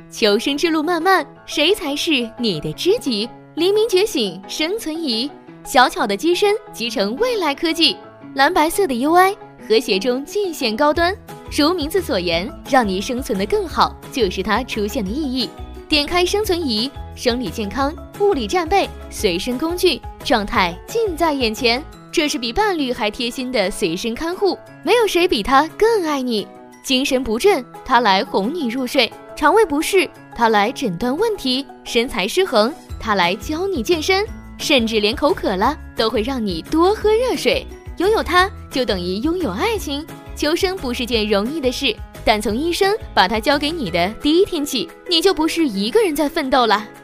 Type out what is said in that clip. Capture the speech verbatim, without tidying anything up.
求生之路漫漫，谁才是你的知己？黎明觉醒生存仪，小巧的机身集成未来科技，蓝白色的 U I 和谐中尽显高端。如名字所言，让你生存得更好，就是它出现的意义。点开生存仪，生理健康、物理战备、随身工具，状态近在眼前。这是比伴侣还贴心的随身看护，没有谁比他更爱你。精神不振，他来哄你入睡；肠胃不适，他来诊断问题；身材失衡，他来教你健身；甚至连口渴了，都会让你多喝热水。拥有它，就等于拥有爱情。求生不是件容易的事，但从医生把它交给你的第一天起，你就不是一个人在奋斗了。